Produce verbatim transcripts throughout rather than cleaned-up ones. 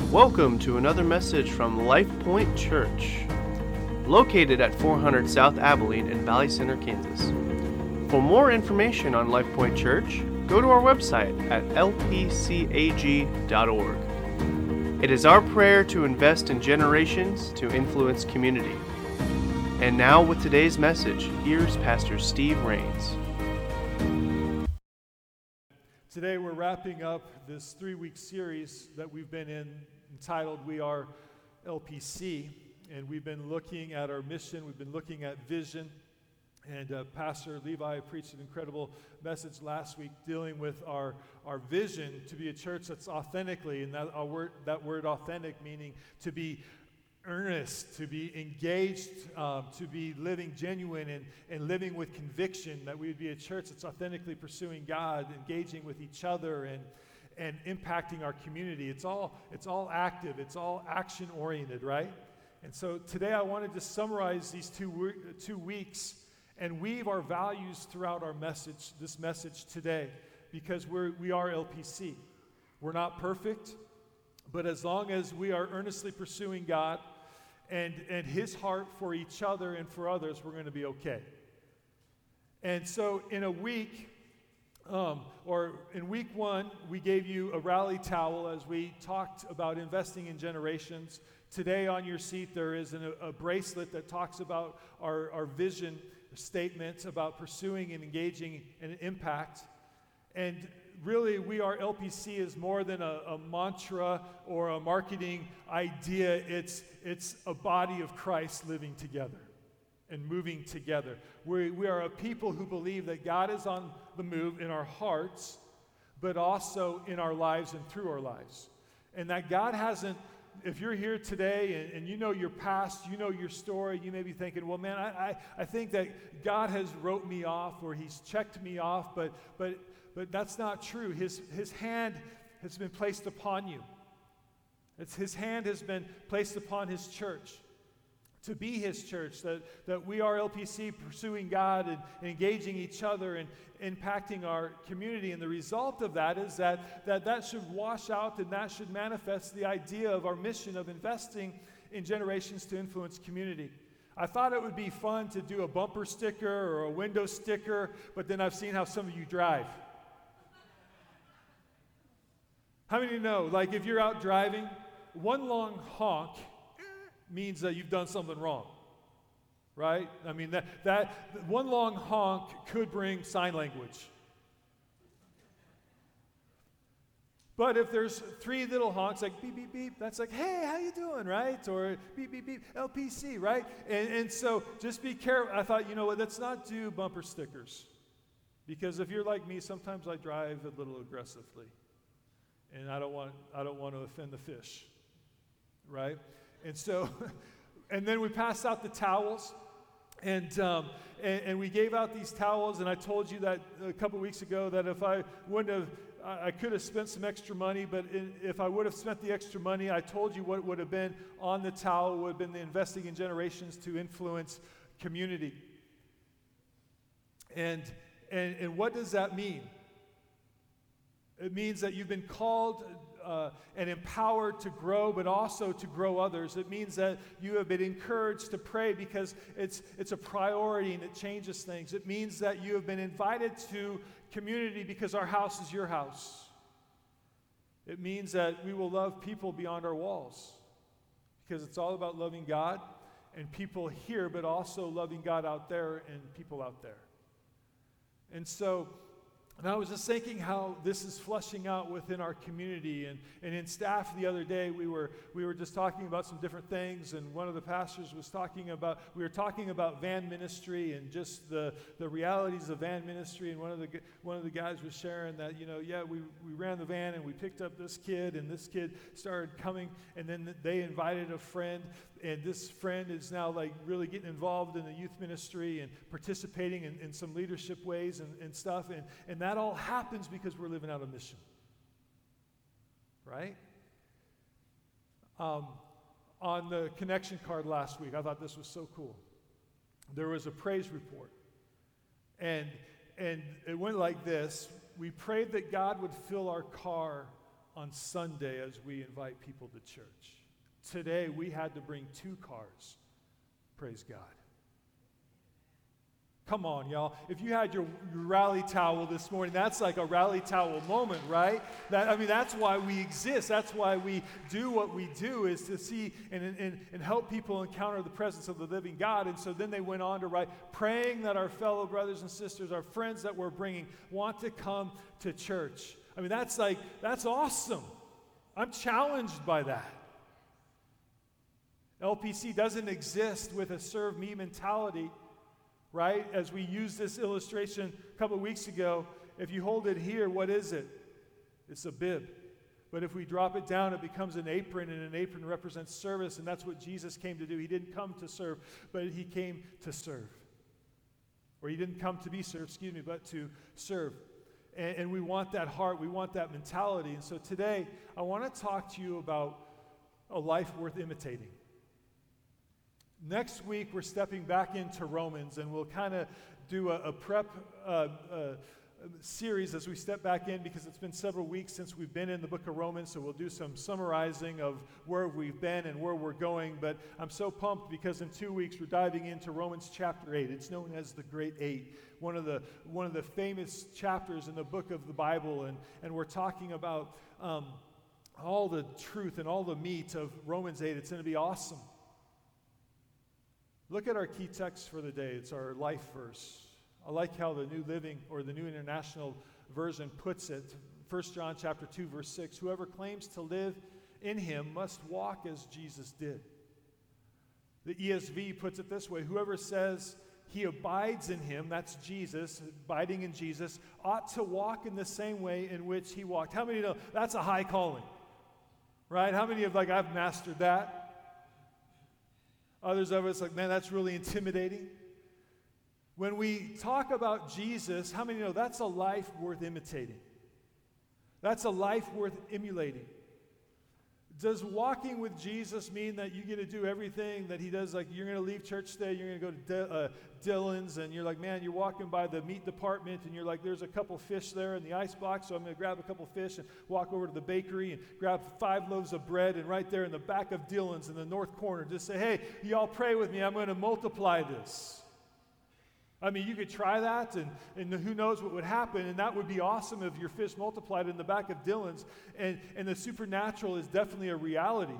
Welcome to another message from Life Point Church, located at four hundred South Abilene in Valley Center, Kansas. For more information on Life Point Church, go to our website at l p c a g dot org. It is our prayer to invest in generations to influence community. And now with today's message, here's Pastor Steve Rains. Today we're wrapping up this three-week series that we've been in entitled We Are L P C, and we've been looking at our mission, we've been looking at vision, and uh, Pastor Levi preached an incredible message last week dealing with our, our vision to be a church that's authentically, and that, our word, that word authentic meaning to be earnest, to be engaged, um, to be living genuine and, and living with conviction, that we would be a church that's authentically pursuing God, engaging with each other, and and impacting our community. It's all it's all active, it's all action-oriented, right? And so today I wanted to summarize these two, two weeks and weave our values throughout our message, this message today, because we're, we are L P C. We're not perfect, but as long as we are earnestly pursuing God and, and His heart for each other and for others, we're going to be okay. And so in a week, um, or in week one, we gave you a rally towel as we talked about investing in generations. Today on your seat there is an, a bracelet that talks about our, our vision statement about pursuing and engaging in impact. And really, We Are L P C is more than a, a mantra or a marketing idea. It's, it's a body of Christ living together and moving together. We, we are a people who believe that God is on the move in our hearts, but also in our lives and through our lives. And that God hasn't, if you're here today and, and you know your past, you know your story, you may be thinking, well, man, I, I, I think that God has wrote me off or He's checked me off, but but but that's not true. His, his hand has been placed upon you. It's His hand has been placed upon His church, to be His church, that, that we are L P C pursuing God and, and engaging each other and impacting our community. And the result of that is that, that that should wash out and that should manifest the idea of our mission of investing in generations to influence community. I thought it would be fun to do a bumper sticker or a window sticker, but then I've seen how some of you drive. How many know, like if you're out driving, one long honk means that you've done something wrong, right? I mean, that, that one long honk could bring sign language. But if there's three little honks, like beep, beep, beep, that's like, hey, how you doing, right? Or beep, beep, beep, L P C, right? And, and so just be careful. I thought, you know what, let's not do bumper stickers. Because if you're like me, sometimes I drive a little aggressively. And I don't want I don't want to offend the fish, right? And so, and then we passed out the towels, and, um, and and we gave out these towels, and I told you that a couple weeks ago that if I wouldn't have, I, I could have spent some extra money, but in, if I would have spent the extra money, I told you what would have been on the towel would have been the investing in generations to influence community. And and and what does that mean? It means that you've been called uh, and empowered to grow, but also to grow others. It means that you have been encouraged to pray because it's it's a priority and it changes things. It means that you have been invited to community because our house is your house. It means that we will love people beyond our walls because it's all about loving God and people here, but also loving God out there and people out there. And so, and I was just thinking how this is flushing out within our community. And, and in staff the other day, we were we were just talking about some different things. And one of the pastors was talking about, we were talking about van ministry and just the, the realities of van ministry. And one of the one of the guys was sharing that, you know, yeah, we, we ran the van and we picked up this kid. And this kid started coming. And then they invited a friend. And this friend is now like really getting involved in the youth ministry and participating in, in some leadership ways and, and stuff. And, and that all happens because we're living out a mission. Right? Um, on the connection card last week, I thought this was so cool. There was a praise report. And, and it went like this. We prayed that God would fill our car on Sunday as we invite people to church. Today, we had to bring two cars. Praise God. Come on, y'all. If you had your, your rally towel this morning, that's like a rally towel moment, right? That, I mean, that's why we exist. That's why we do what we do, is to see and, and, and help people encounter the presence of the living God. And so then they went on to write, praying that our fellow brothers and sisters, our friends that we're bringing, want to come to church. I mean, that's like, that's awesome. I'm challenged by that. L P C doesn't exist with a serve me mentality. Right? As we used this illustration a couple of weeks ago, if you hold it here, what is it? It's a bib. But if we drop it down, it becomes an apron, and an apron represents service, and that's what Jesus came to do. He didn't come to serve, but he came to serve. Or he didn't come to be served, excuse me, but to serve. And, and we want that heart, we want that mentality. And so today, I want to talk to you about a life worth imitating. Next week, we're stepping back into Romans, and we'll kind of do a, a prep uh, uh, series as we step back in, because it's been several weeks since we've been in the book of Romans, so we'll do some summarizing of where we've been and where we're going. But I'm so pumped because in two weeks, we're diving into Romans chapter eight. It's known as the Great Eight, one of the, one of the famous chapters in the book of the Bible, and, and we're talking about um, all the truth and all the meat of Romans eight. It's going to be awesome. Look at our key text for the day. It's our life verse. I like how the New Living or the New International Version puts it. First John chapter two, verse six. Whoever claims to live in him must walk as Jesus did. The E S V puts it this way. Whoever says he abides in him, that's Jesus, abiding in Jesus, ought to walk in the same way in which he walked. How many know that's a high calling? Right? How many of like, I've mastered that? Others of us like, man, that's really intimidating. When we talk about Jesus, how many know that's a life worth imitating? That's a life worth emulating. Does walking with Jesus mean that you get to do everything that he does? Like you're going to leave church today, you're going to go to D- uh, Dillon's, and you're like, man, you're walking by the meat department, and you're like, there's a couple fish there in the ice box, so I'm going to grab a couple fish and walk over to the bakery and grab five loaves of bread, and right there in the back of Dillon's in the north corner, just say, hey, y'all pray with me, I'm going to multiply this. I mean, you could try that, and, and who knows what would happen, and that would be awesome if your fish multiplied in the back of Dillon's, and, and the supernatural is definitely a reality.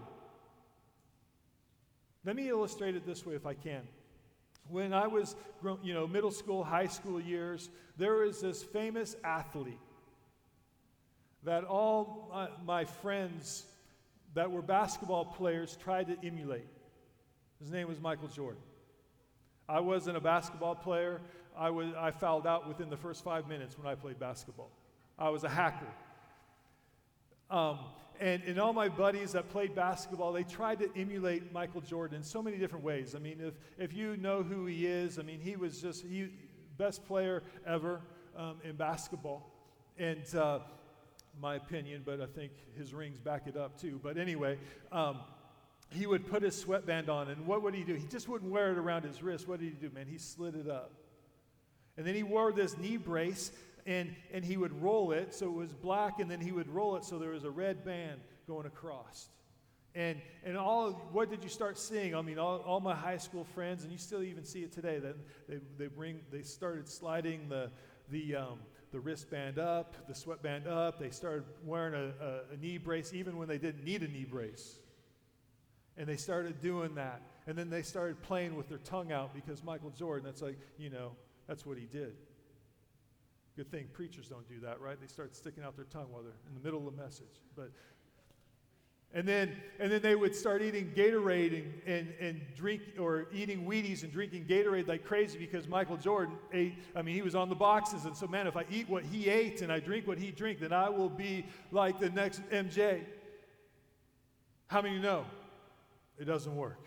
Let me illustrate it this way if I can. When I was, you know, middle school, high school years, there was this famous athlete that all my, my friends that were basketball players tried to emulate. His name was Michael Jordan. I wasn't a basketball player. I, was, I fouled out within the first five minutes when I played basketball. I was a hacker. Um, and, and all my buddies that played basketball, they tried to emulate Michael Jordan in so many different ways. I mean, if, if you know who he is, I mean, he was just he best player ever um, in basketball. And uh, my opinion, but I think his rings back it up too. But anyway, um, he would put his sweatband on, and what would he do? He just wouldn't wear it around his wrist. What did he do, man? He slid it up. And then he wore this knee brace, and, and he would roll it so it was black, and then he would roll it so there was a red band going across. And and all, what did you start seeing? I mean, all, all my high school friends, and you still even see it today, that they they bring they started sliding the the um, the wristband up, the sweatband up. They started wearing a, a, a knee brace even when they didn't need a knee brace. And they started doing that. And then they started playing with their tongue out because Michael Jordan, that's like, you know, that's what he did. Good thing preachers don't do that, right? They start sticking out their tongue while they're in the middle of the message. But and then and then they would start eating Gatorade and, and, and drink, or eating Wheaties and drinking Gatorade like crazy because Michael Jordan ate, I mean, he was on the boxes. And so, man, if I eat what he ate and I drink what he drank, then I will be like the next M J. How many know? It doesn't work.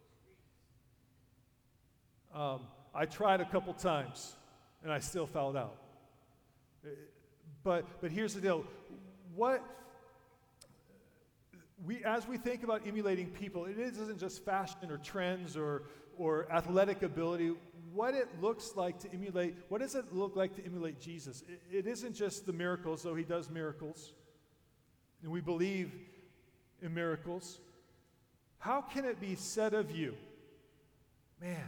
Um, I tried a couple times, and I still fouled out. But but here's the deal: what we as we think about emulating people, it isn't just fashion or trends or or athletic ability. What it looks like to emulate, what does it look like to emulate Jesus? It, it isn't just the miracles, though he does miracles. and we believe in miracles, how can it be said of you, man,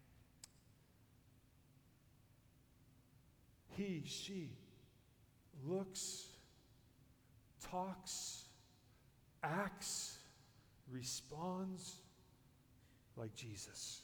he, she looks, talks, acts, responds like Jesus?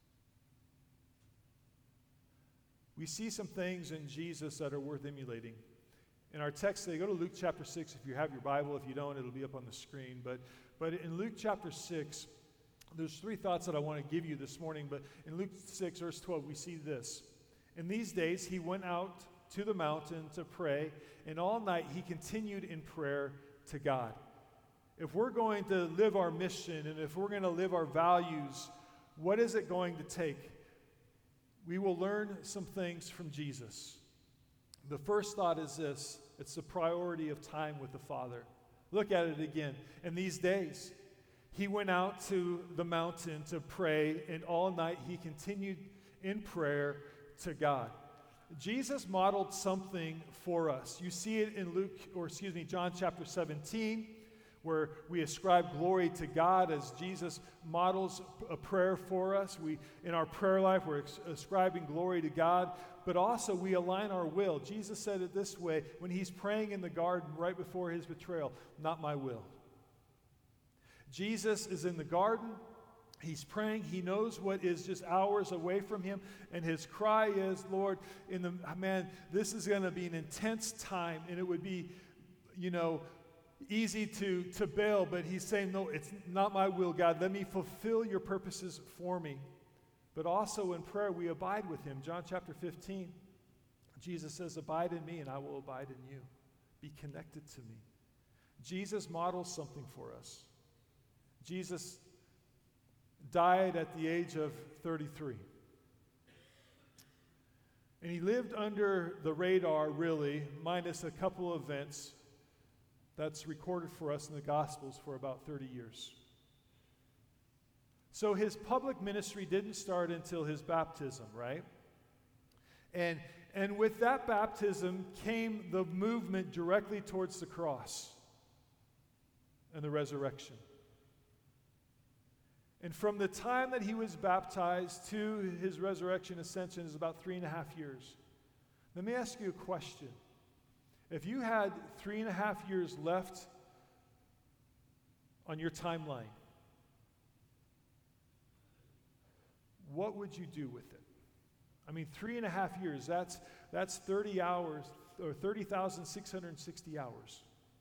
We see some things in Jesus that are worth emulating. In our text today, go to Luke chapter six if you have your Bible. If you don't, it'll be up on the screen. But, but in Luke chapter six, there's three thoughts that I want to give you this morning. But in Luke six, verse twelve, we see this. In these days, he went out to the mountain to pray, and all night he continued in prayer to God. If we're going to live our mission and if we're going to live our values, what is it going to take? We will learn some things from Jesus. The first thought is this: it's the priority of time with the Father. Look at it again. In these days, he went out to the mountain to pray, and all night he continued in prayer to God. Jesus modeled something for us. You see it in Luke, or excuse me, John chapter seventeen, where we ascribe glory to God as Jesus models a prayer for us. We, in our prayer life, we're ascribing glory to God, but also we align our will. Jesus said it this way when he's praying in the garden right before his betrayal, "Not my will." Jesus is in the garden. He's praying. He knows what is just hours away from him, and his cry is, "Lord, in the man, this is going to be an intense time, and it would be, you know, easy to, to bail," but he's saying, "No, it's not my will, God. Let me fulfill your purposes for me." But also in prayer, we abide with him. John chapter fifteen, Jesus says, "Abide in me, and I will abide in you." Be connected to me. Jesus models something for us. Jesus died at the age of thirty-three. And he lived under the radar, really, minus a couple of events that's recorded for us in the Gospels for about thirty years. So his public ministry didn't start until his baptism, right? And, and with that baptism came the movement directly towards the cross and the resurrection. And from the time that he was baptized to his resurrection ascension is about three and a half years. Let me ask you a question. If you had three and a half years left on your timeline, what would you do with it? I mean, three and a half years, that's, that's thirty hours, or thirty thousand six hundred sixty hours.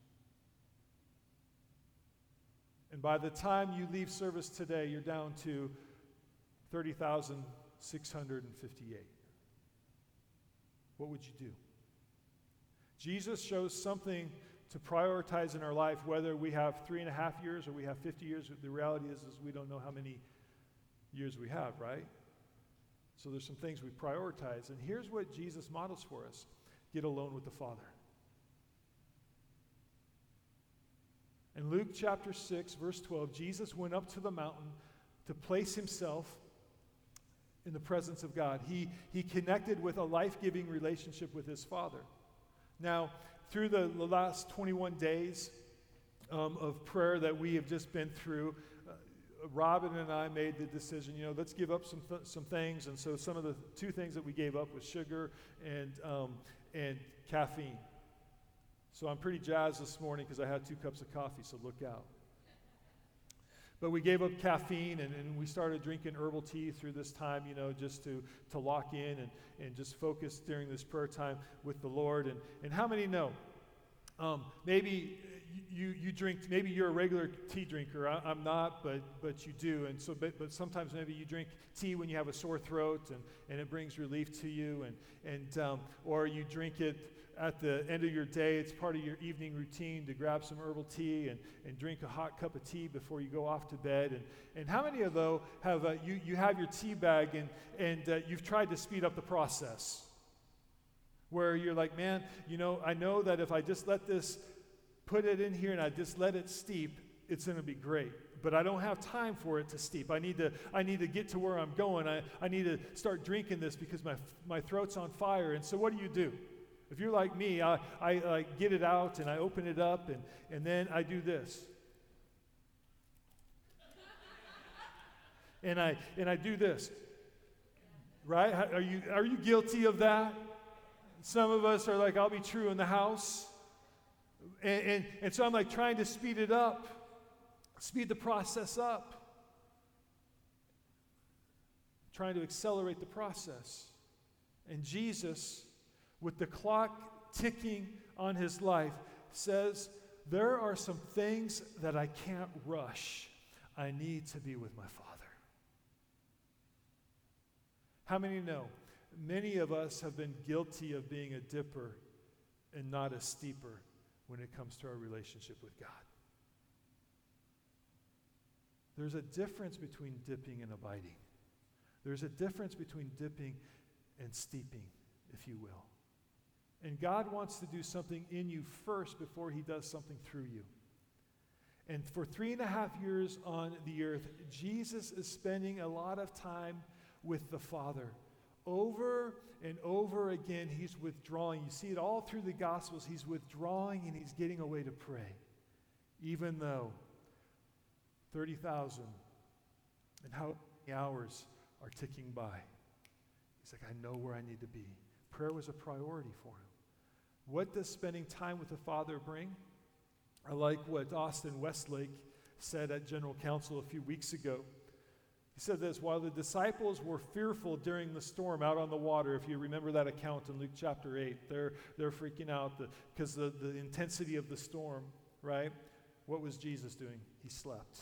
And by the time you leave service today, you're down to thirty thousand six hundred fifty-eight. What would you do? Jesus shows something to prioritize in our life, whether we have three and a half years or we have fifty years. The reality is, is we don't know how many years we have, right? So there's some things we prioritize. And here's what Jesus models for us: get alone with the Father. In Luke chapter six, verse twelve, Jesus went up to the mountain to place himself in the presence of God. He, he connected with a life-giving relationship with his Father. Now, through the, the last twenty-one days um, of prayer that we have just been through, uh, Robin and I made the decision, you know, let's give up some th- some things. And so some of the two things that we gave up was sugar and um, and caffeine. So I'm pretty jazzed this morning because I had two cups of coffee, so look out. But we gave up caffeine, and, and we started drinking herbal tea through this time, you know, just to, to lock in and, and just focus during this prayer time with the Lord. And, and how many know? Um, maybe you, you drink, maybe you're a regular tea drinker. I, I'm not, but but you do. And so, but, but sometimes maybe you drink tea when you have a sore throat, and, and it brings relief to you. And, and um, or you drink it at the end of your day. It's part of your evening routine to grab some herbal tea and, and drink a hot cup of tea before you go off to bed. And, and how many of those have, uh, you, you have your tea bag and, and uh, you've tried to speed up the process? Where you're like, man, you know, I know that if I just let this, put it in here and I just let it steep, it's going to be great. But I don't have time for it to steep. I need to, I need to get to where I'm going. I, I need to start drinking this because my, my throat's on fire. And so what do you do? If you're like me, I, I, I get it out and I open it up and, and then I do this. and I and I do this. Right? Are you are you guilty of that? Some of us are like, I'll be true in the house. And, and, and so I'm like trying to speed it up, speed the process up, trying to accelerate the process. And Jesus, with the clock ticking on his life, says, there are some things that I can't rush. I need to be with my Father. How many know? Many of us have been guilty of being a dipper and not a steeper when it comes to our relationship with God. There's a difference between dipping and abiding. There's a difference between dipping and steeping, if you will. And God wants to do something in you first before he does something through you. And for three and a half years on the earth, Jesus is spending a lot of time with the Father. Over and over again, he's withdrawing. You see it all through the Gospels. He's withdrawing and he's getting away to pray. Even though thirty thousand and how many hours are ticking by. He's like, I know where I need to be. Prayer was a priority for him. What does spending time with the Father bring? I like what Austin Westlake said at General Council a few weeks ago. He said this, while the disciples were fearful during the storm out on the water, if you remember that account in Luke chapter eight, they're, they're freaking out because the, the, the intensity of the storm, right? What was Jesus doing? He slept.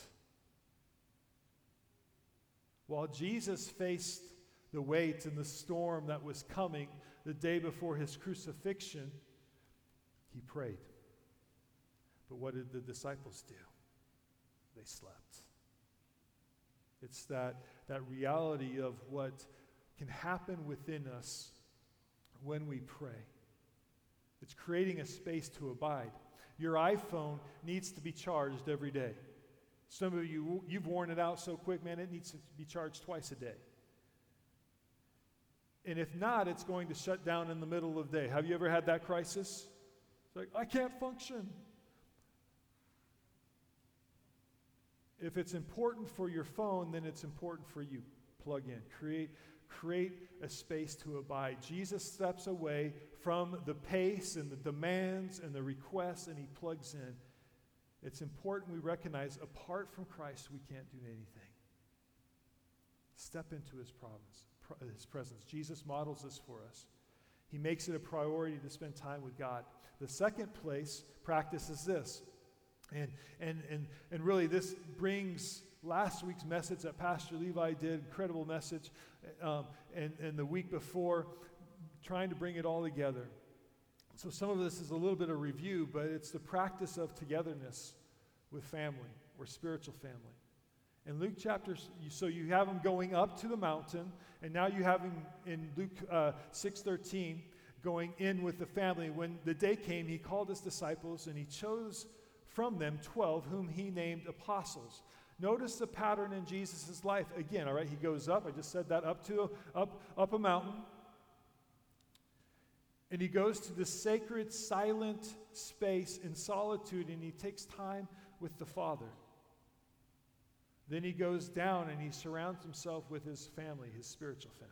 While Jesus faced the weight and the storm that was coming the day before his crucifixion, he prayed. But what did the disciples do? They slept. It's that, that reality of what can happen within us when we pray. It's creating a space to abide. Your iPhone needs to be charged every day. Some of you, you've worn it out so quick, man, it needs to be charged twice a day. And if not, it's going to shut down in the middle of the day. Have you ever had that crisis? It's like, I can't function. If it's important for your phone, then it's important for you. Plug in. Create, create a space to abide. Jesus steps away from the pace and the demands and the requests, and he plugs in. It's important we recognize apart from Christ, we can't do anything. Step into his promise, his presence. Jesus models this for us. He makes it a priority to spend time with God. The second place practice is this. And, and, and, and really this brings last week's message that Pastor Levi did, incredible message, um, and, and the week before, trying to bring it all together. So some of this is a little bit of review, but it's the practice of togetherness with family or spiritual family. In Luke chapter, so you have him going up to the mountain, and now you have him in Luke uh, six thirteen going in with the family. When the day came, he called his disciples, and he chose from them twelve, whom he named apostles. Notice the pattern in Jesus' life. Again, all right, he goes up. I just said that, up to up, up a mountain. And he goes to the sacred, silent space in solitude, and he takes time with the Father. Then he goes down and he surrounds himself with his family, his spiritual family.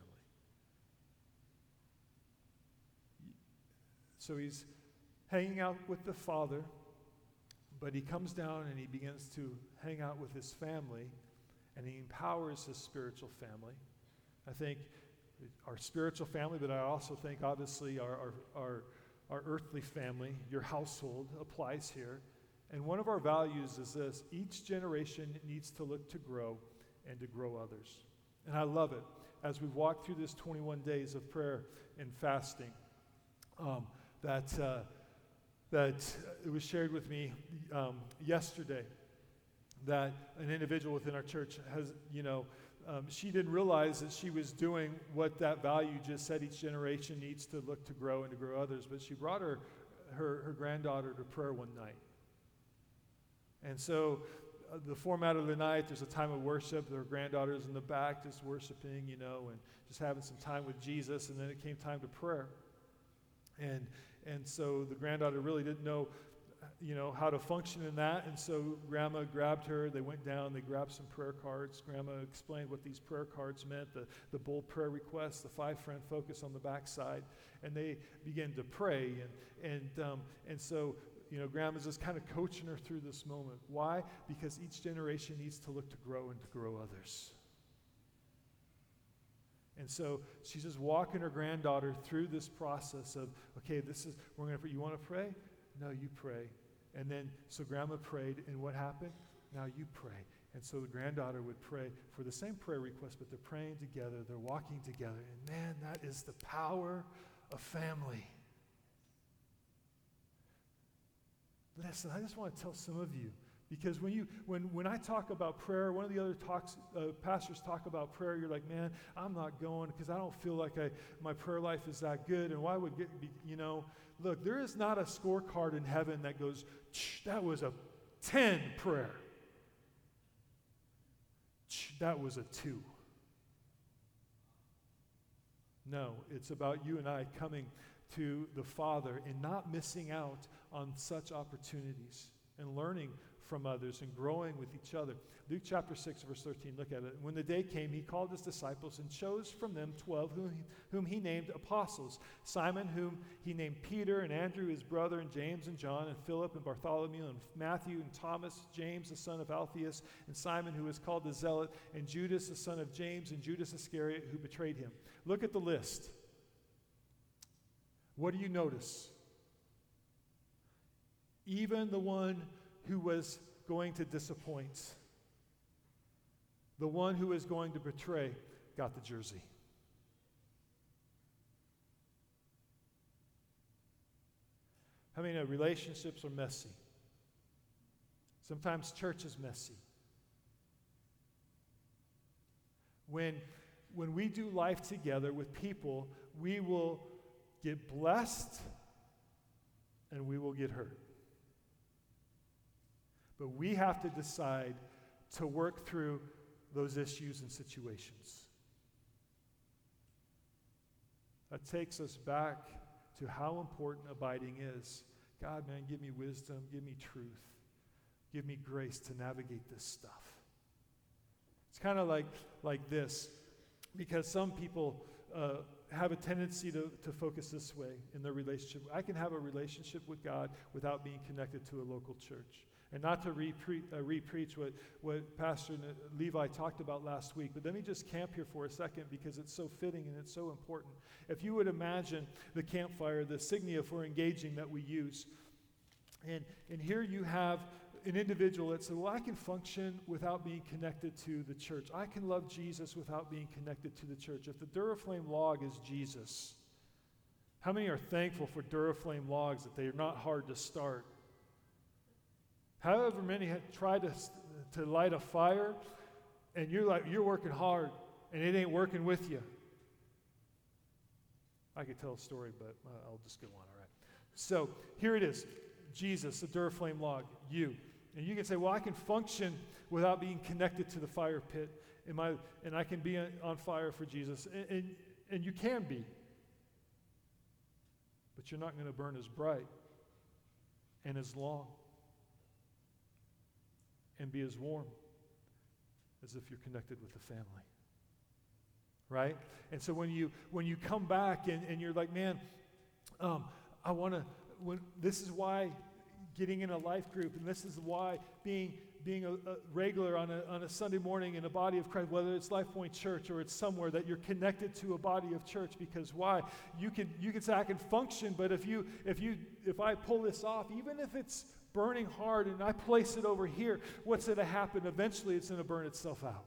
So he's hanging out with the Father, but he comes down and he begins to hang out with his family, and he empowers his spiritual family. I think our spiritual family, but I also think obviously our, our, our, our earthly family, your household applies here. And one of our values is this: each generation needs to look to grow and to grow others. And I love it. As we've walked through this twenty-one days of prayer and fasting, um, that, uh, that it was shared with me um, yesterday that an individual within our church has, you know, um, she didn't realize that she was doing what that value just said: each generation needs to look to grow and to grow others. But she brought her, her, her granddaughter to prayer one night. And so uh, the format of the night, there's a time of worship. Their granddaughter's in the back just worshiping, you know, and just having some time with Jesus. And then it came time to prayer. And and so the granddaughter really didn't know, you know, how to function in that. And so Grandma grabbed her. They went down. They grabbed some prayer cards. Grandma explained what these prayer cards meant, the, the bold prayer requests, the five-friend focus on the backside. And they began to pray. And, and, um, and so, you know, Grandma's just kind of coaching her through this moment. Why? Because each generation needs to look to grow and to grow others. And so she's just walking her granddaughter through this process of, okay, this is, we're going to pray. You want to pray? No, you pray. And then, so Grandma prayed, and what happened? Now you pray. And so the granddaughter would pray for the same prayer request, but they're praying together, they're walking together. And man, that is the power of family. Listen, I just want to tell some of you, because when you when when I talk about prayer, one of the other talks uh, pastors talk about prayer, you're like, man, I'm not going because I don't feel like I my prayer life is that good, and why would get be, you know? Look, there is not a scorecard in heaven that goes, that was a ten prayer. That was a two. No, it's about you and I coming to the Father and not missing out on such opportunities and learning from others and growing with each other. Luke chapter six, verse thirteen, look at it. When the day came, he called his disciples and chose from them twelve, whom he, whom he named apostles. Simon, whom he named Peter, and Andrew his brother, and James and John, and Philip and Bartholomew, and Matthew and Thomas, James the son of Alphaeus, and Simon, who was called the Zealot, and Judas the son of James, and Judas Iscariot, who betrayed him. Look at the list. What do you notice? Even the one who was going to disappoint, the one who was going to betray, got the jersey. How many know relationships are messy? Sometimes church is messy. When, when we do life together with people, we will get blessed and we will get hurt. But we have to decide to work through those issues and situations. That takes us back to how important abiding is. God, man, give me wisdom, give me truth, give me grace to navigate this stuff. It's kind of like, like this, because some people uh, have a tendency to, to focus this way in their relationship. I can have a relationship with God without being connected to a local church. And not to repre- uh, re-preach what, what Pastor Levi talked about last week, but let me just camp here for a second because it's so fitting and it's so important. If you would imagine the campfire, the signia for engaging that we use, and, and here you have an individual that said, well, I can function without being connected to the church. I can love Jesus without being connected to the church. If the Duraflame log is Jesus, how many are thankful for Duraflame logs that they are not hard to start? However many have tried to, to light a fire, and you're like, you're working hard, and it ain't working with you. I could tell a story, but uh, I'll just go on, all right. So here it is. Jesus, the Duraflame log, you. And you can say, well, I can function without being connected to the fire pit, and, my, and I can be on fire for Jesus. And, and, and you can be. But you're not going to burn as bright and as long and be as warm as if you're connected with the family. Right? And so when you when you come back and, and you're like, man, um, I want to, when this is why getting in a life group, and this is why being being a, a regular on a, on a Sunday morning in a body of Christ, whether it's Life Point Church or it's somewhere that you're connected to a body of church, because why? You can you can say I can function, but if you if you if I pull this off, even if it's burning hard and I place it over here, what's going to happen? Eventually it's going to burn itself out.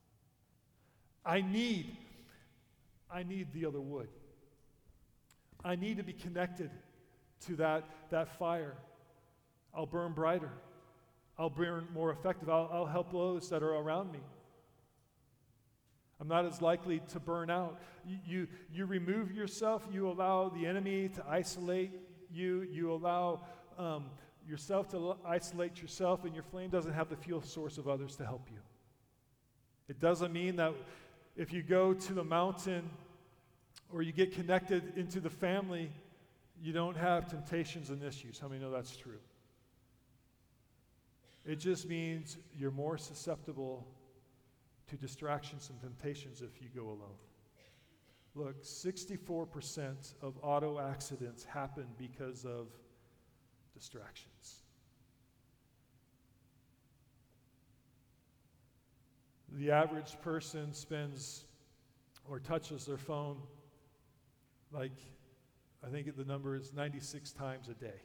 I need, I need the other wood. I need to be connected to that, that fire. I'll burn brighter. I'll burn more effective. I'll, I'll help those that are around me. I'm not as likely to burn out. You, you, you remove yourself. You allow the enemy to isolate you. You allow um, yourself to l- isolate yourself, and your flame doesn't have the fuel source of others to help you. It doesn't mean that if you go to the mountain or you get connected into the family you don't have temptations and issues. How many know that's true? It just means you're more susceptible to distractions and temptations if you go alone. Look, sixty-four percent of auto accidents happen because of distractions. The average person spends or touches their phone like, I think the number is ninety-six times a day.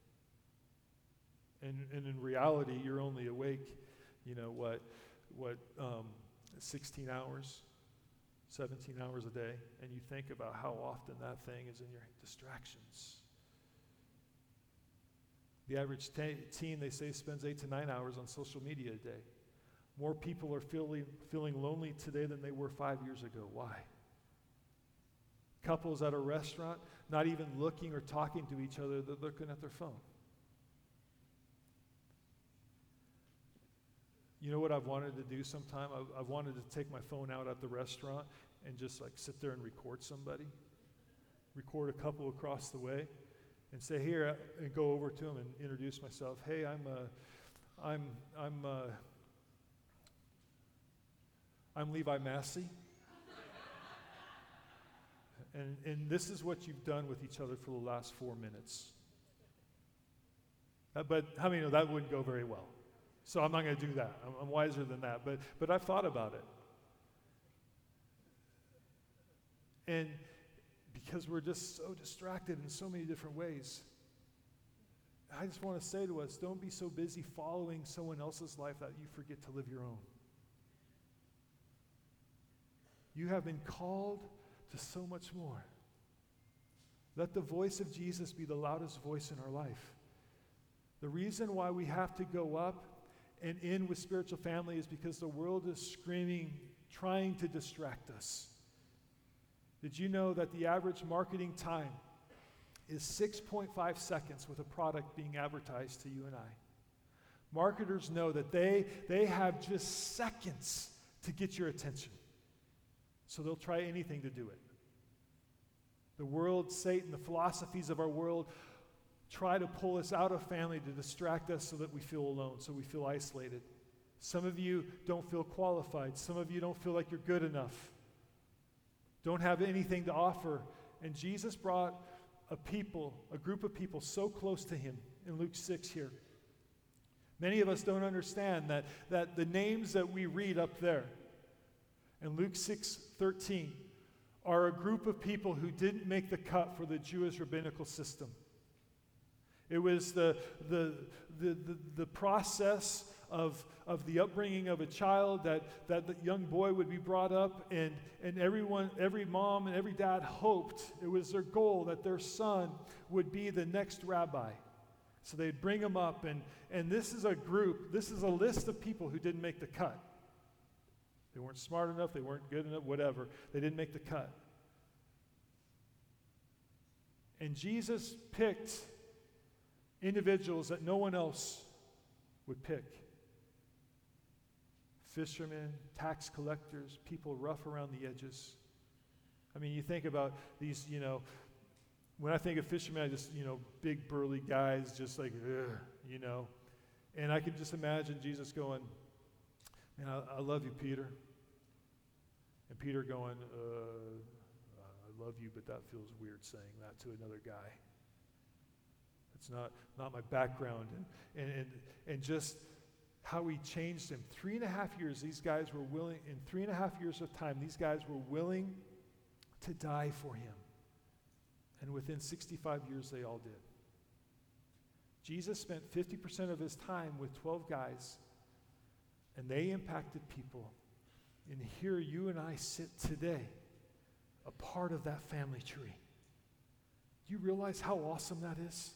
And, and in reality, you're only awake, you know, what, what, um, sixteen hours, seventeen hours a day, and you think about how often that thing is in your distractions. The average te- teen, they say, spends eight to nine hours on social media a day. More people are feeling, feeling lonely today than they were five years ago. Why? Couples at a restaurant, not even looking or talking to each other, they're looking at their phone. You know what I've wanted to do sometime? I've, I've wanted to take my phone out at the restaurant and just like sit there and record somebody. Record a couple across the way and say, here, and go over to them and introduce myself. Hey, I'm, uh, I'm, I'm, uh, I'm Levi Massey. and, and this is what you've done with each other for the last four minutes. Uh, but how many know that wouldn't go very well? So I'm not going to do that. I'm, I'm wiser than that. But, but I've thought about it. And because we're just so distracted in so many different ways, I just want to say to us, don't be so busy following someone else's life that you forget to live your own. You have been called to so much more. Let the voice of Jesus be the loudest voice in our life. The reason why we have to go up and in with spiritual family is because the world is screaming, trying to distract us. Did you know that the average marketing time is six point five seconds with a product being advertised to you and I? Marketers know that they, they have just seconds to get your attention. So they'll try anything to do it. The world, Satan, the philosophies of our world try to pull us out of family to distract us so that we feel alone, so we feel isolated. Some of you don't feel qualified. Some of you don't feel like you're good enough. Don't have anything to offer. And Jesus brought a people, a group of people so close to him in Luke six here. Many of us don't understand that, that the names that we read up there in Luke six thirteen are a group of people who didn't make the cut for the Jewish rabbinical system. It was the, the, the, the, the process of, of the upbringing of a child that, that the young boy would be brought up, and, and everyone, every mom and every dad hoped, it was their goal that their son would be the next rabbi. So they'd bring him up, and, and this is a group, this is a list of people who didn't make the cut. They weren't smart enough, they weren't good enough, whatever. They didn't make the cut. And Jesus picked individuals that no one else would pick. Fishermen, tax collectors, people rough around the edges. I mean, you think about these, you know, when I think of fishermen, I just, you know, big burly guys, just like, ugh, you know. And I can just imagine Jesus going, man, I, I love you, Peter. And Peter going, uh, I love you, but that feels weird saying that to another guy. It's not, not my background. And, and, and, and just how he changed him. Three and a half years, these guys were willing, in three and a half years of time, these guys were willing to die for him. And within sixty-five years, they all did. Jesus spent fifty percent of his time with twelve guys, and they impacted people. And here you and I sit today, a part of that family tree. Do you realize how awesome that is?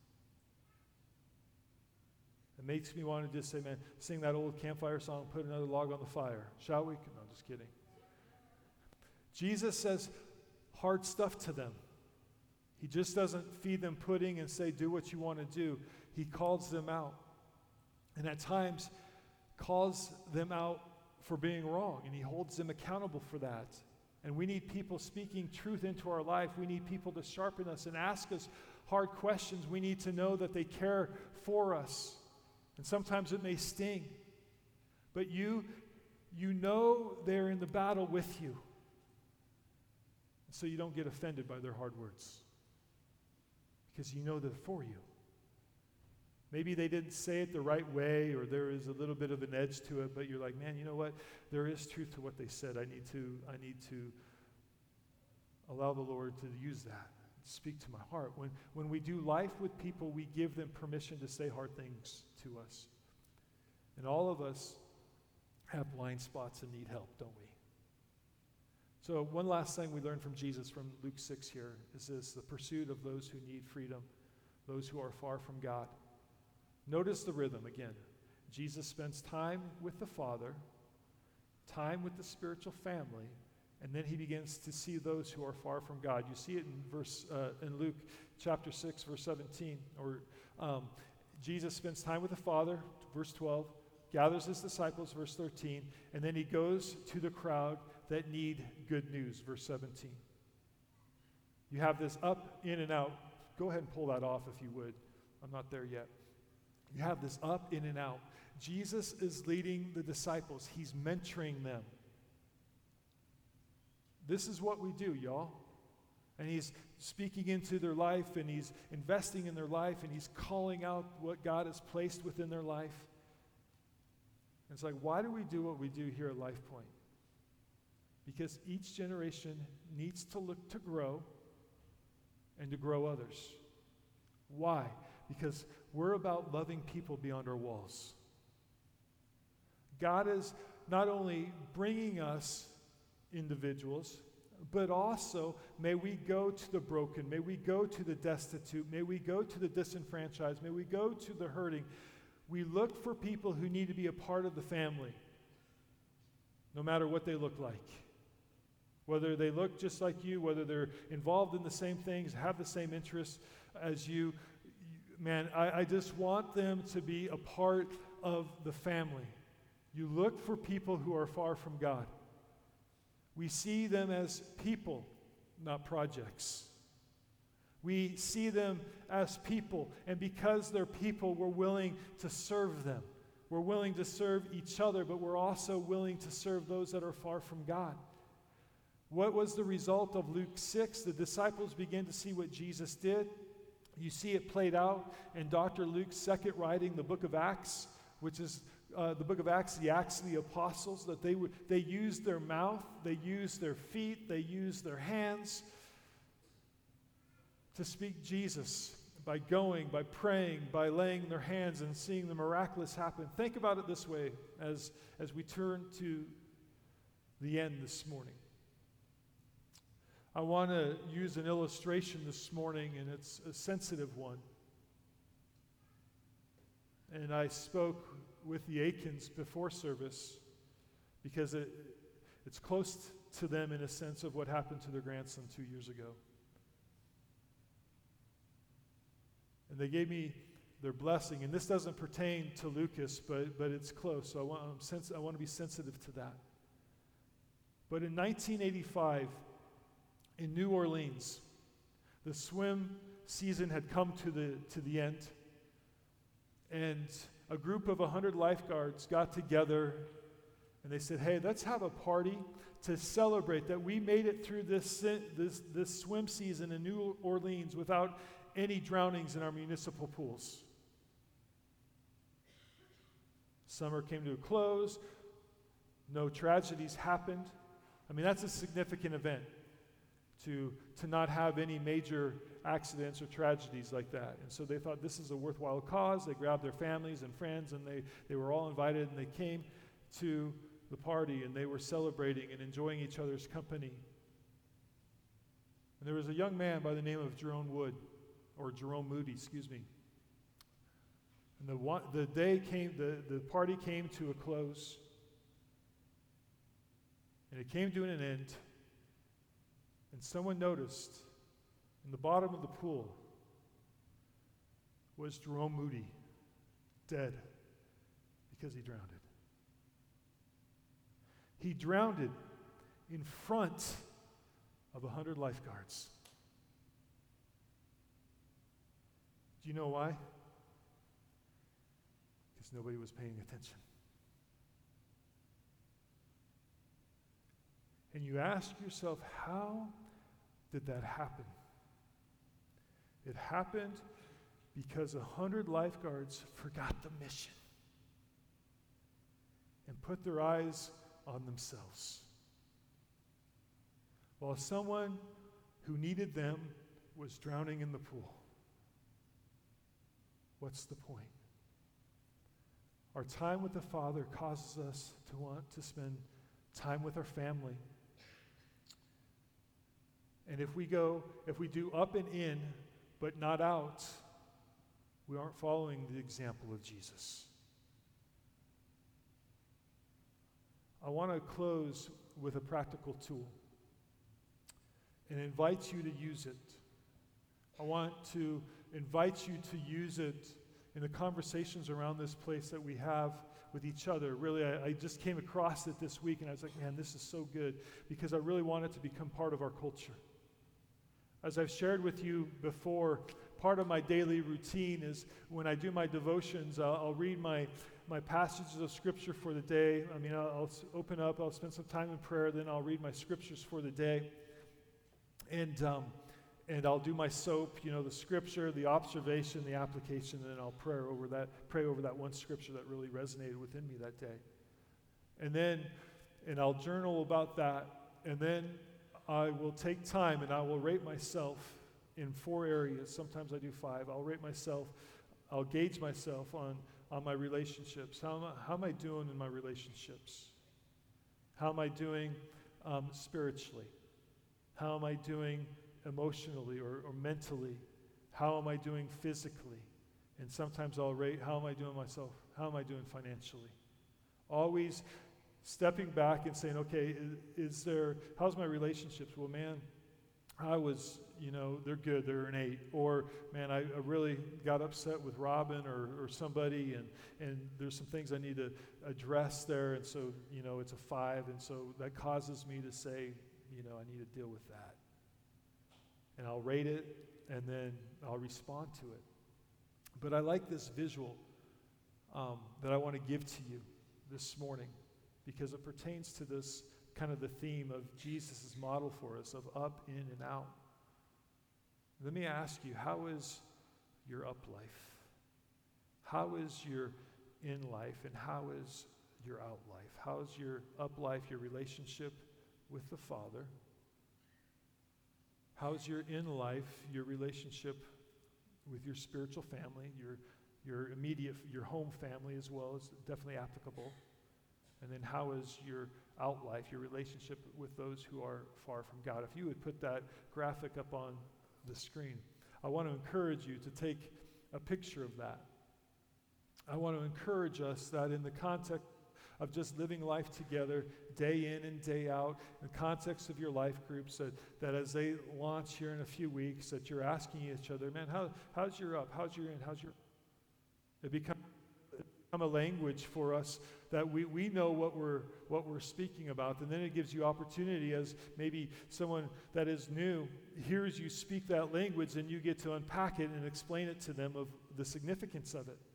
It makes me want to just say, man, sing that old campfire song, put another log on the fire. Shall we? No, I'm just kidding. Jesus says hard stuff to them. He just doesn't feed them pudding and say, do what you want to do. He calls them out. And at times, calls them out for being wrong. And he holds them accountable for that. And we need people speaking truth into our life. We need people to sharpen us and ask us hard questions, we need to know that they care for us. And sometimes it may sting. But you, you know they're in the battle with you. So you don't get offended by their hard words. Because you know they're for you. Maybe they didn't say it the right way, or there is a little bit of an edge to it, but you're like, man, you know what? There is truth to what they said. I need to, I need to allow the Lord to use that, speak to my heart. When, when we do life with people, we give them permission to say hard things to us. And all of us have blind spots and need help, don't we? So one last thing we learned from Jesus from Luke six here is this: the pursuit of those who need freedom, those who are far from God. Notice the rhythm again. Jesus spends time with the Father, time with the spiritual family, and then he begins to see those who are far from God. You see it in verse uh, in Luke chapter six, verse seventeen. Or um, Jesus spends time with the Father, verse twelve, gathers his disciples, verse thirteen, and then he goes to the crowd that need good news, verse seventeen. You have this up, in, and out. Go ahead and pull that off if you would. I'm not there yet. You have this up, in, and out. Jesus is leading the disciples. He's mentoring them. This is what we do, y'all. And he's speaking into their life, and he's investing in their life, and he's calling out what God has placed within their life. And it's like, why do we do what we do here at Life Point? Because each generation needs to look to grow and to grow others. Why? Because we're about loving people beyond our walls. God is not only bringing us individuals, but also may we go to the broken, may we go to the destitute, may we go to the disenfranchised, may we go to the hurting. We look for people who need to be a part of the family, no matter what they look like. Whether they look just like you, whether they're involved in the same things, have the same interests as you. Man, I, I just want them to be a part of the family. You look for people who are far from God. We see them as people, not projects. We see them as people, and because they're people, we're willing to serve them. We're willing to serve each other, but we're also willing to serve those that are far from God. What was the result of Luke six? The disciples began to see what Jesus did. You see it played out in Doctor Luke's second writing, the book of Acts, which is uh, the book of Acts, the Acts of the Apostles, that they would, they used their mouth, they used their feet, they used their hands to speak Jesus by going, by praying, by laying their hands and seeing the miraculous happen. Think about it this way as, as we turn to the end this morning. I want to use an illustration this morning, and it's a sensitive one. And I spoke with the Aikens before service because it, it's close to them in a sense of what happened to their grandson two years ago. And they gave me their blessing, and this doesn't pertain to Lucas, but, but it's close, so I want, I'm sens- I want to be sensitive to that. But in nineteen eighty-five, in New Orleans, the swim season had come to the, to the end, and a group of one hundred lifeguards got together, and they said, hey, let's have a party to celebrate that we made it through this, this, this swim season in New Orleans without any drownings in our municipal pools. Summer came to a close. No tragedies happened. I mean, that's a significant event. To, to not have any major accidents or tragedies like that. And so they thought this is a worthwhile cause. They grabbed their families and friends, and they, they were all invited, and they came to the party, and they were celebrating and enjoying each other's company. And there was a young man by the name of Jerome Wood, or Jerome Moody, excuse me. And the, one, the day came, the, the party came to a close, and it came to an end. And someone noticed in the bottom of the pool was Jerome Moody, dead because he drowned. He drowned in front of a hundred lifeguards. Do you know why? Because nobody was paying attention. And you ask yourself, how did that happen? It happened because a hundred lifeguards forgot the mission and put their eyes on themselves, while someone who needed them was drowning in the pool. What's the point? Our time with the Father causes us to want to spend time with our family. And if we go, if we do up and in, but not out, we aren't following the example of Jesus. I want to close with a practical tool and invite you to use it. I want to invite you to use it in the conversations around this place that we have with each other. Really, I, I just came across it this week and I was like, man, this is so good, because I really want it to become part of our culture. As I've shared with you before, part of my daily routine is when I do my devotions, I'll, I'll read my, my passages of Scripture for the day. I mean, I'll, I'll open up, I'll spend some time in prayer, then I'll read my Scriptures for the day. And um, and I'll do my SOAP, you know, the Scripture, the observation, the application, and then I'll pray over that, pray over that one Scripture that really resonated within me that day. And then, and I'll journal about that, and then I will take time and I will rate myself in four areas. Sometimes I do five. I'll rate myself, I'll gauge myself on, on my relationships. How am I, how am I doing in my relationships? How am I doing um, spiritually? How am I doing emotionally or, or mentally? How am I doing physically? And sometimes I'll rate, how am I doing myself? How am I doing financially? Always stepping back and saying, okay, is, is there, how's my relationships? Well, man, I was, you know, they're good, they're an eight. Or, man, I, I really got upset with Robin or, or somebody, and, and there's some things I need to address there, and so, you know, it's a five, and so that causes me to say, you know, I need to deal with that. And I'll rate it, and then I'll respond to it. But I like this visual um, that I want to give to you this morning, because it pertains to this kind of the theme of Jesus' model for us of up, in, and out. Let me ask you, how is your up life? How is your in life, and how is your out life? How is your up life, your relationship with the Father? How's your in life, your relationship with your spiritual family, your your immediate, your home family as well is definitely applicable. And then how is your out life, your relationship with those who are far from God? If you would put that graphic up on the screen, I want to encourage you to take a picture of that. I want to encourage us that in the context of just living life together, day in and day out, in the context of your life groups, that, that as they launch here in a few weeks, that you're asking each other, man, how, how's your up? How's your in? How's your... It becomes become a language for us that we, we know what we're what we're speaking about, and then it gives you opportunity as maybe someone that is new hears you speak that language, and you get to unpack it and explain it to them of the significance of it.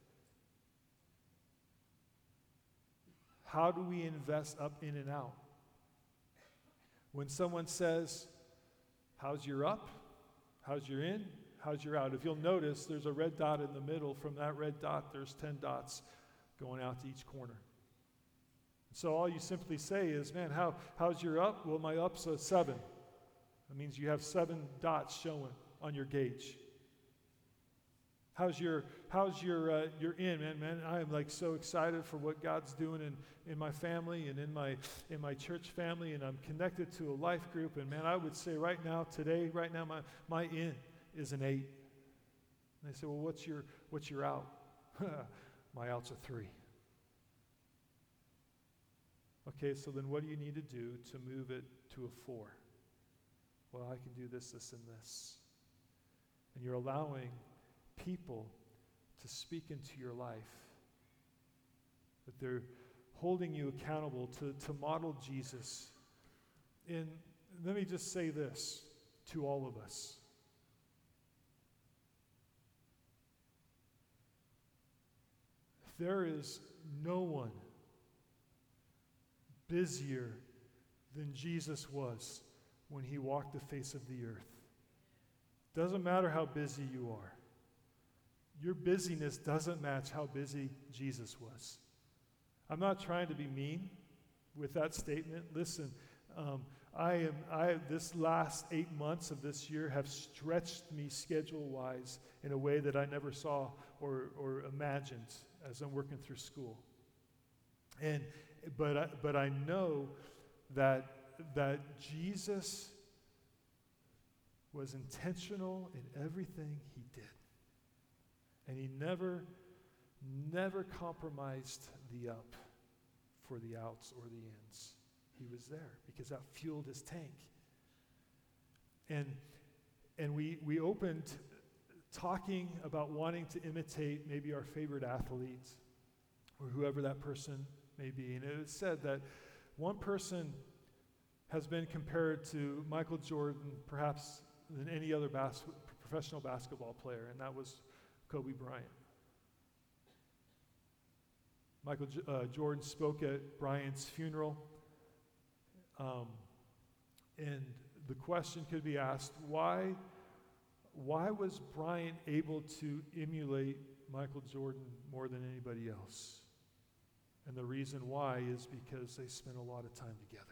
How do we invest up, in, and out? When someone says, how's your up? How's your in? How's your out? If you'll notice, there's a red dot in the middle. From that red dot, there's ten dots going out to each corner. So all you simply say is, man, how, how's your up? Well, my up's a seven. That means you have seven dots showing on your gauge. How's your how's your uh, your in, man? Man, I am like so excited for what God's doing in, in my family and in my in my church family, and I'm connected to a life group. And man, I would say right now, today, right now, my my in is an eight. And they say, well, what's your what's your out? My out's a three. Okay, so then what do you need to do to move it to a four? Well, I can do this, this, and this. And you're allowing people to speak into your life, that they're holding you accountable to, to model Jesus. And let me just say this to all of us. there is no one busier than Jesus was when he walked the face of the earth. Doesn't matter how busy you are. Your busyness doesn't match how busy Jesus was. I'm not trying to be mean with that statement. Listen, um, I am. I this last eight months of this year have stretched me schedule-wise in a way that I never saw or, or imagined as I'm working through school. And but I, but I know that that Jesus was intentional in everything he did. And he never, never compromised the up for the outs or the ins. He was there because that fueled his tank. And and we we opened talking about wanting to imitate maybe our favorite athlete or whoever that person may be. And it was said that one person has been compared to Michael Jordan perhaps than any other bas- professional basketball player, and that was Kobe Bryant. Michael J- uh, Jordan spoke at Bryant's funeral, um, and the question could be asked, why, why was Bryant able to emulate Michael Jordan more than anybody else? And the reason why is because they spent a lot of time together.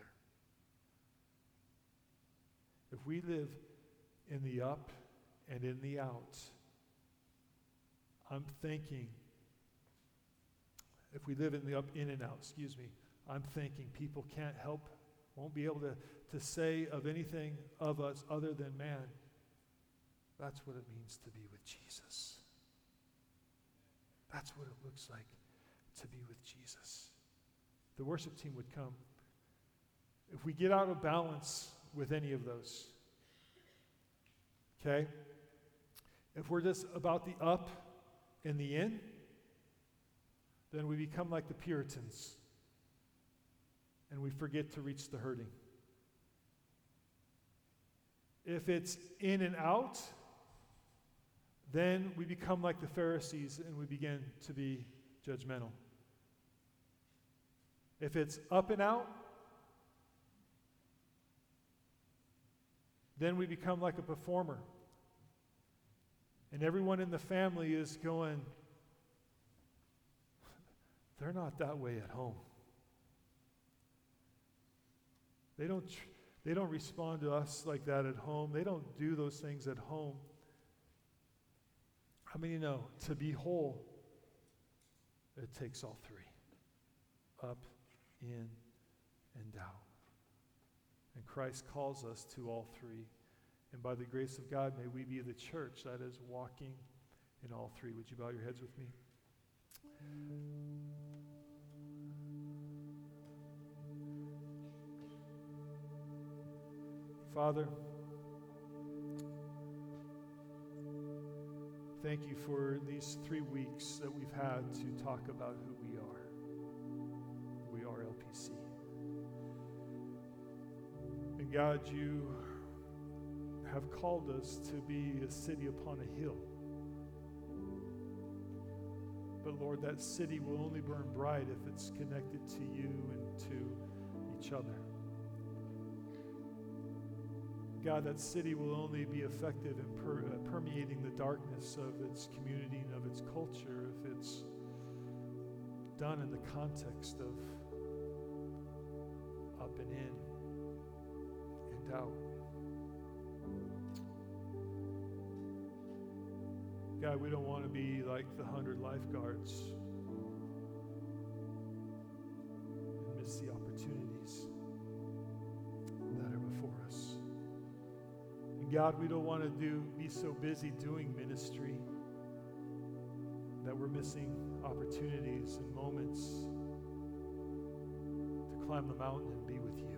If we live in the up and in the out, I'm thinking, if we live in the up, in and out, excuse me, I'm thinking people can't help, won't be able to, to say of anything of us other than, man, that's what it means to be with Jesus. That's what it looks like to be with Jesus. The worship team would come. If we get out of balance with any of those, okay? If we're just about the up and the in, then we become like the Puritans and we forget to reach the hurting. If it's in and out, then we become like the Pharisees and we begin to be judgmental. If it's up and out, then we become like a performer. And everyone in the family is going, they're not that way at home. They don't, tr- they don't respond to us like that at home. They don't do those things at home. How many know to be whole, it takes all three. Up, in, and out. And Christ calls us to all three. And by the grace of God, may we be the church that is walking in all three. Would you bow your heads with me? Father, thank you for these three weeks that we've had to talk about who we are. We are L P C. And God, you have called us to be a city upon a hill. But Lord, that city will only burn bright if it's connected to you and to each other. God, that city will only be effective in per, uh, permeating the darkness of its community and of its culture if it's done in the context of up and in and out. God, we don't want to be like the hundred lifeguards and miss the opportunities that are before us. And God, we don't want to do be so busy doing ministry that we're missing opportunities and moments to climb the mountain and be with you.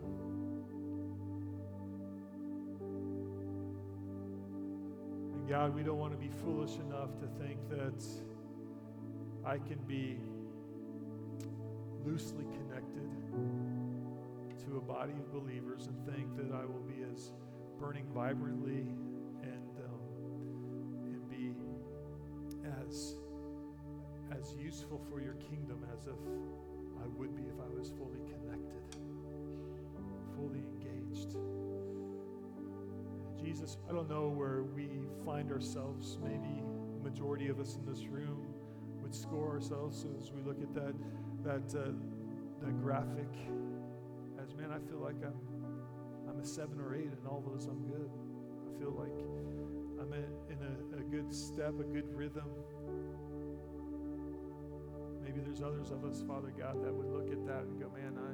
God, we don't want to be foolish enough to think that I can be loosely connected to a body of believers and think that I will be as burning vibrantly and um, and be as as as useful for your kingdom as if I would be if I was fully connected, fully engaged. Jesus, I don't know where we find ourselves. Maybe the majority of us in this room would score ourselves as we look at that that uh, that graphic as, man, I feel like I'm I'm a seven or eight, and all those I'm good. I feel like I'm in a, a good step, a good rhythm. Maybe there's others of us, Father God, that would look at that and go, man, I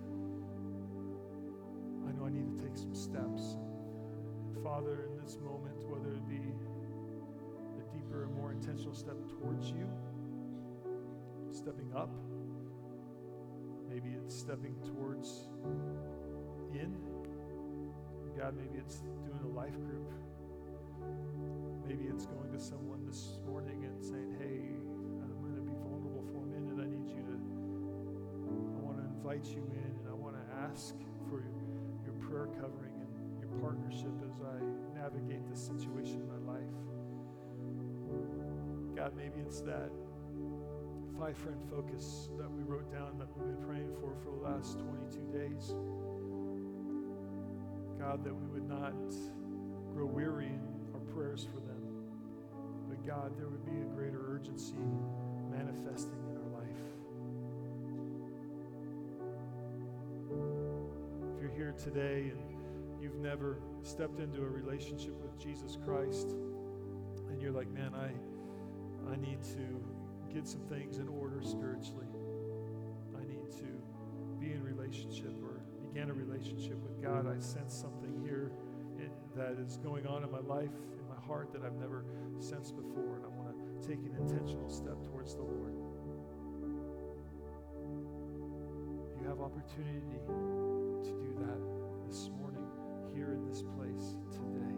I know I need to take some steps. And Father, in this moment, whether it be a deeper and more intentional step towards you, stepping up, maybe it's stepping towards in. God, maybe it's doing a life group. Maybe it's going to someone this morning and saying, hey, I'm going to be vulnerable for a minute. I need you to, I want to invite you in, and I want to ask for your prayer covering and your partnership as I navigate this situation in my life. God, maybe it's that five-friend focus that we wrote down that we've been praying for for the last twenty-two days. God, that we would not grow weary in our prayers for them, but God, there would be a greater urgency manifesting in our life. If you're here today and you've never stepped into a relationship with Jesus Christ, and you're like, man, I, I need to get some things in order spiritually. I need to be in relationship or begin a relationship with God. I sense something here in, that is going on in my life, in my heart, that I've never sensed before, and I want to take an intentional step towards the Lord. You have opportunity to do that this morning, here in this place today.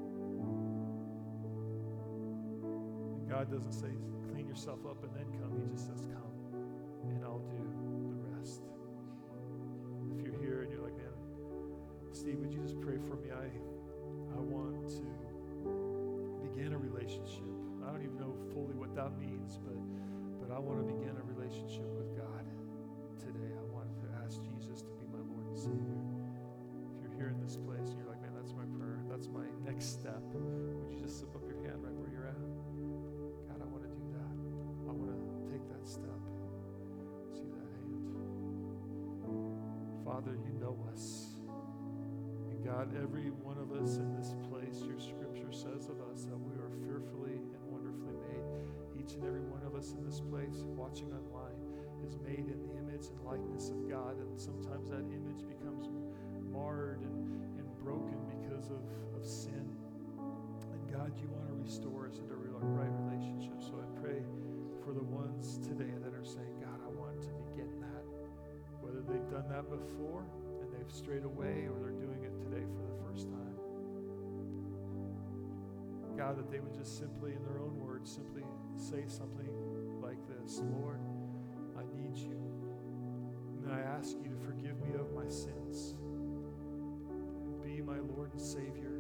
And God doesn't say, clean yourself up and then come. He just says, come, and I'll do the rest. If you're here and you're like, man, Steve, would you just pray for me? I, I want to begin a relationship. I don't even know fully what that means, but, but I want to begin a relationship with God today. I want to ask Jesus to be my Lord and Savior. If you're here in this place and you're like, man, that's my prayer, that's my next step, would you just slip up your hand right where you're at? God, I want to do that. I want to take that step. See that hand? Father, you know us. And God, every one of us in this place, your scripture says of us that we are fearfully and wonderfully made. Each and every one of us in this place, watching online, is made in the image and likeness of God. And sometimes that image becomes marred and, and broken because of, of sin. And God, you want to restore us into a right relationship. So I pray for the ones today that are saying, God, I want to begin that. Whether they've done that before and they've strayed away, or they're doing it today for the first time. God, that they would just simply, in their own words, simply say something like this: Lord, I need you. And I ask you to forgive me of my sins. Be my Lord and Savior.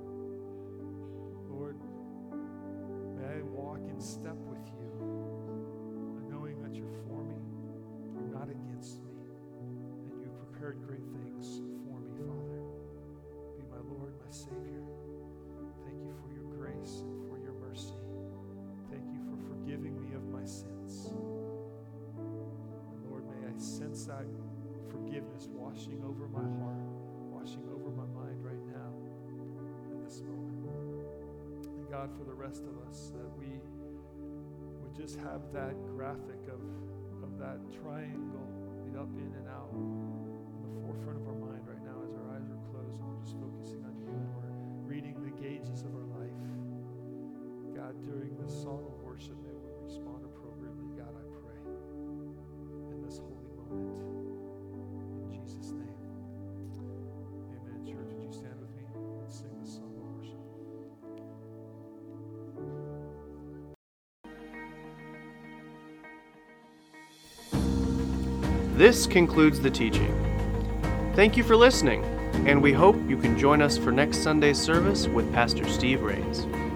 Lord, may I walk in step with you, knowing that you're for me, you're not against me, and you've prepared great things for me, Father. Be my Lord, my Savior. Thank you for your grace and for your mercy. Thank you for forgiving me of my sins. And Lord, may I sense that forgiveness washing over my heart, washing over my mind right now in this moment. And God, for the rest of us, that we would just have that graphic of, of that triangle, the up, in, and out, in the forefront of our mind right now as our eyes are closed and we're just focusing on you and we're reading the gauges of our life. God, during this song of worship, may we respond appropriately. God, I pray in this holy moment. In Jesus' name. Amen. Church, would you stand with me? Let's sing this song of worship. This concludes the teaching. Thank you for listening, and we hope you can join us for next Sunday's service with Pastor Steve Rains.